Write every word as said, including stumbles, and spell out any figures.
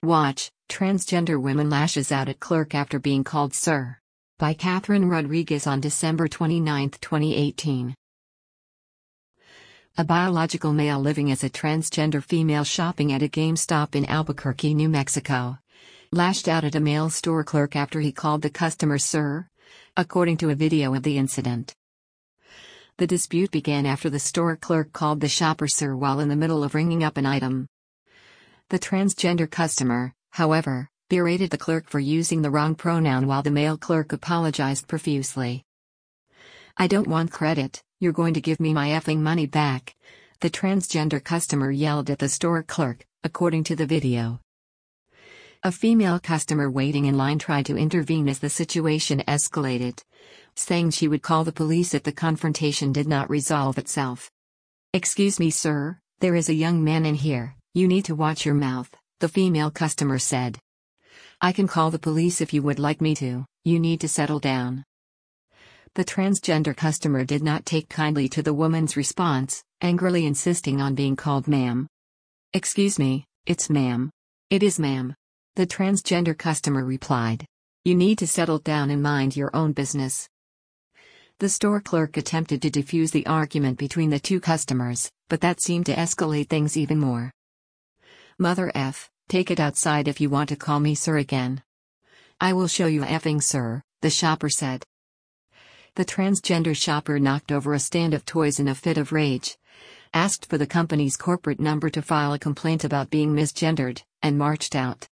Watch, Transgender Woman Lashes Out at Clerk After Being Called Sir. By Catherine Rodriguez on December twenty-ninth, twenty eighteen. A biological male living as a transgender female shopping at a GameStop in Albuquerque, New Mexico, lashed out at a male store clerk after he called the customer sir, according to a video of the incident. The dispute began after the store clerk called the shopper sir while in the middle of ringing up an item. The transgender customer, however, berated the clerk for using the wrong pronoun while the male clerk apologized profusely. "I don't want credit, you're going to give me my effing money back," the transgender customer yelled at the store clerk, according to the video. A female customer waiting in line tried to intervene as the situation escalated, saying she would call the police if the confrontation did not resolve itself. "Excuse me, sir, there is a young man in here, you need to watch your mouth," the female customer said. "I can call the police if you would like me to, you need to settle down." The transgender customer did not take kindly to the woman's response, angrily insisting on being called ma'am. "Excuse me, it's ma'am." "It is ma'am," the transgender customer replied. "You need to settle down and mind your own business." The store clerk attempted to defuse the argument between the two customers, but that seemed to escalate things even more. "Mother F, take it outside if you want to call me sir again." "I will show you effing sir," the shopper said. The transgender shopper knocked over a stand of toys in a fit of rage, asked for the company's corporate number to file a complaint about being misgendered, and marched out.